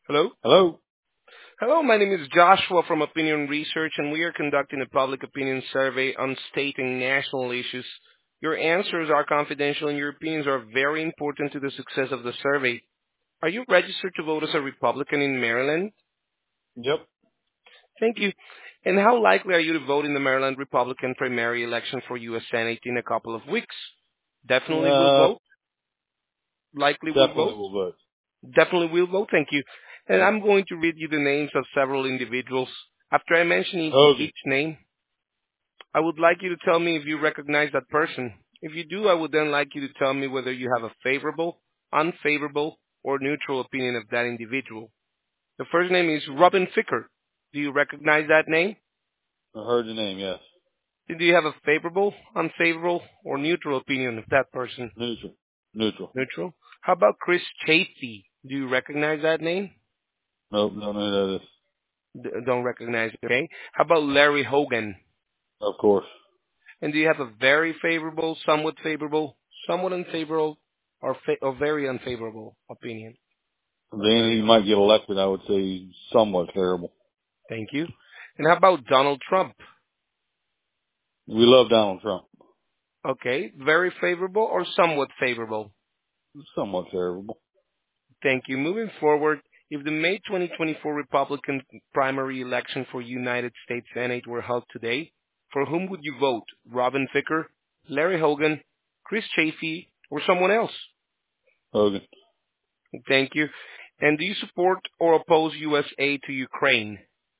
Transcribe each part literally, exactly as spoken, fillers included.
Hello? Hello? Hello, my name is Joshua from Opinion Research, and we are conducting a public opinion survey on state and national issues. Your answers are confidential, and your opinions are very important to the success of the survey. Are you registered to vote as a Republican in Maryland? Yep. Thank you. And how likely are you to vote in the Maryland Republican primary election for U S Senate in a couple of weeks? Definitely will Uh, vote. Likely will definitely vote. will vote. Definitely will vote. Thank you. And I'm going to read you the names of several individuals. After I mention each Hogan. each name, I would like you to tell me if you recognize that person. If you do, I would then like you to tell me whether you have a favorable, unfavorable, or neutral opinion of that individual. The first name is Robin Ficker. Do you recognize that name? I heard your name, yes. Do you have a favorable, unfavorable, or neutral opinion of that person? Neutral. Neutral. Neutral. How about Chris Chafee? Do you recognize that name? Nope, don't know that is. D- don't recognize it, okay? How about Larry Hogan? Of course. And do you have a very favorable, somewhat favorable, somewhat unfavorable, or, fa- or very unfavorable opinion? Then he might get elected, I would say somewhat terrible. Thank you. And how about Donald Trump? We love Donald Trump. Okay, very favorable or somewhat favorable? Somewhat terrible. Thank you. Moving forward, if the May twenty twenty-four Republican primary election for United States Senate were held today, for whom would you vote? Robin Ficker, Larry Hogan, Chris Chafee, or someone else? Hogan. Thank you. And do you support or oppose U S aid to Ukraine?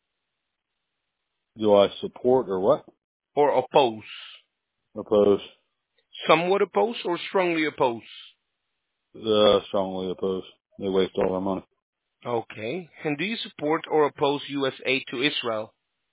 Do I support or what? Or oppose? Oppose. Somewhat oppose or strongly oppose? Uh, strongly oppose. They waste all our money. Okay. And do you support or oppose U S aid to Israel?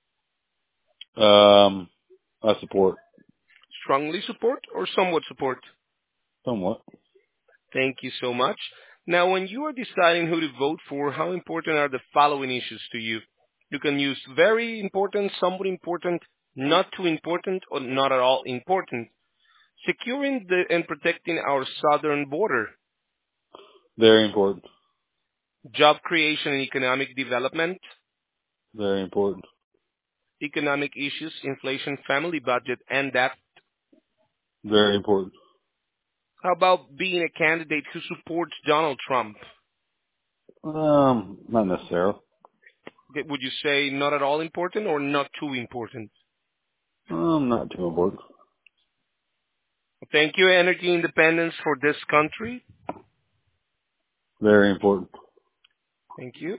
Um, I support. Strongly support or somewhat support? Somewhat. Thank you so much. Now, when you are deciding who to vote for, how important are the following issues to you? You can use very important, somewhat important, not too important, or not at all important. Securing the, and protecting our southern border, Very important. job creation and economic development, Very important. economic issues, inflation, family budget, and debt. Very important. How about being a candidate who supports Donald Trump? Um, not necessarily. Okay, would you say not at all important or not too important? Um, not too important. Thank you, energy independence for this country. Very important. Thank you.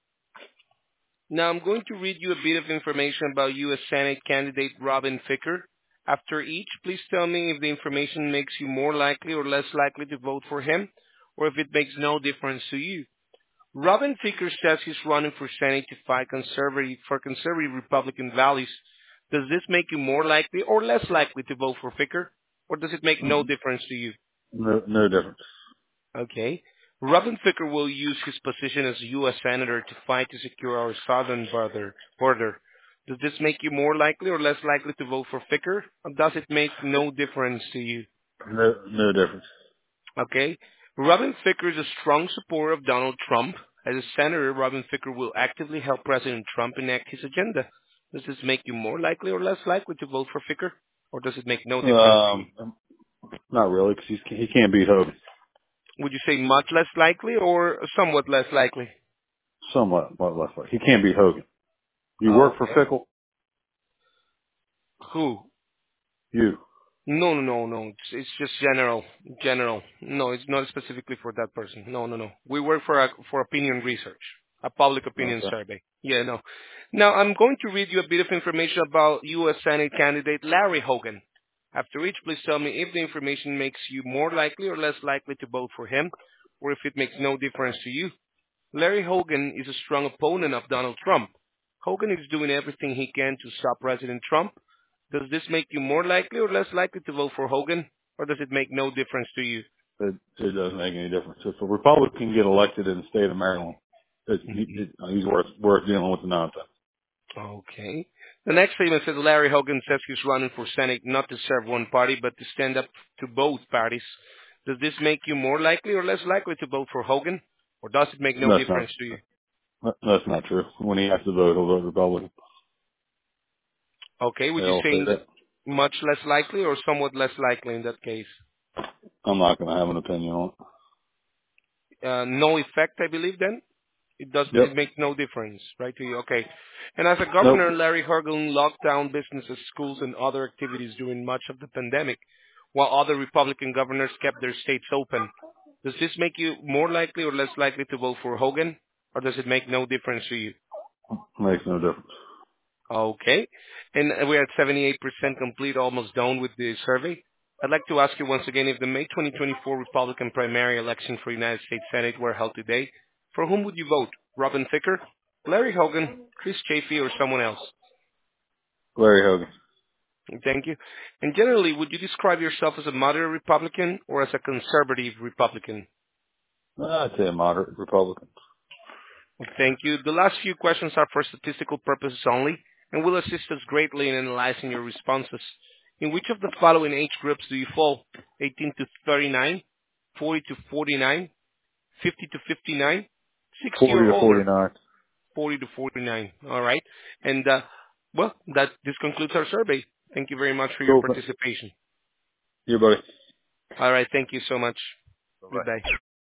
Now I'm going to read you a bit of information about U S Senate candidate Robin Ficker. After each, please tell me if the information makes you more likely or less likely to vote for him, or if it makes no difference to you. Robin Ficker says he's running for Senate to fight conservative for conservative Republican values. Does this make you more likely or less likely to vote for Ficker, or does it make no Mm, difference to you? No, no difference. Okay. Robin Ficker will use his position as U S Senator to fight to secure our southern border. border. Does this make you more likely or less likely to vote for Ficker, or does it make no difference to you? No, no difference. Okay. Robin Ficker is a strong supporter of Donald Trump. As a senator, Robin Ficker will actively help President Trump enact his agenda. Does this make you more likely or less likely to vote for Ficker, or does it make no difference to you? Um, not really, because he can't beat Hogan. Would you say much less likely or somewhat less likely? Somewhat, what less like. He can't beat Hogan. You work for Okay. Fickle? Who? You. No, no, no, no. It's, it's just general, general. No, it's not specifically for that person. No, no, no. We work for a, for opinion research, a public opinion Okay. survey. Yeah, no. Now I'm going to read you a bit of information about U S Senate candidate Larry Hogan. After each, please tell me if the information makes you more likely or less likely to vote for him, or if it makes no difference to you. Larry Hogan is a strong opponent of Donald Trump. Hogan is doing everything he can to stop President Trump. Does this make you more likely or less likely to vote for Hogan, or does it make no difference to you? It, it doesn't make any difference. If a Republican get elected in the state of Maryland, it, he, Mhm. he, he's worth, worth dealing with the nonsense. Okay. The next statement says Larry Hogan says he's running for Senate not to serve one party, but to stand up to both parties. Does this make you more likely or less likely to vote for Hogan, or does it make no That's not, difference to you? That- That's not true. When he has to vote, he'll vote Republican. Okay, They would you all say say that. much less likely or somewhat less likely in that case? I'm not going to have an opinion on it. Uh, no effect, I believe, then? It does. It Yep. makes no difference, right, to you? Okay. And as a Nope. governor, Larry Hogan locked down businesses, schools, and other activities during much of the pandemic, while other Republican governors kept their states open. Does this make you more likely or less likely to vote for Hogan, or does it make no difference to you? Makes no difference. Okay. And we're at seventy-eight percent complete, almost done with the survey. I'd like to ask you once again, if the May twenty twenty-four Republican primary election for United States Senate were held today, for whom would you vote? Robin Thicke, Larry Hogan, Chris Chafee, or someone else? Larry Hogan. Thank you. And generally, would you describe yourself as a moderate Republican or as a conservative Republican? I'd say a moderate Republican. Thank you. The last few questions are for statistical purposes only and will assist us greatly in analyzing your responses. In which of the following age groups do you fall? eighteen to thirty-nine, forty to forty-nine, fifty to fifty-nine, sixty forty or to older? forty-nine. forty to forty-nine. All right. And, uh, well, that this concludes our survey. Thank you very much for your Cool. participation. You, buddy. All right. Thank you so much. Bye-bye. Goodbye.